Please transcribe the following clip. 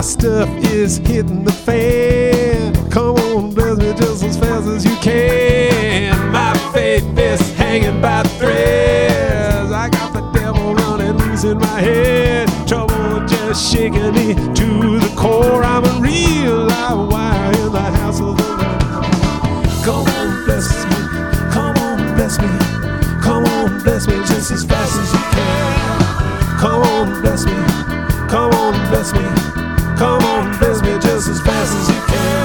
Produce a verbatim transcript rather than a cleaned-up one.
stuff is hitting the fan. Come on, bless me just as fast as you can. My faith is hanging by threads. I got the devil running loose in my head. Trouble just shaking me to the core. I'm a real live wire in the house of the Lord. Come on, bless me. Come on, bless me. Come on, bless me just as fast as you can. Come on, bless me. Come on, bless me. Come on, bless me just as fast as you can.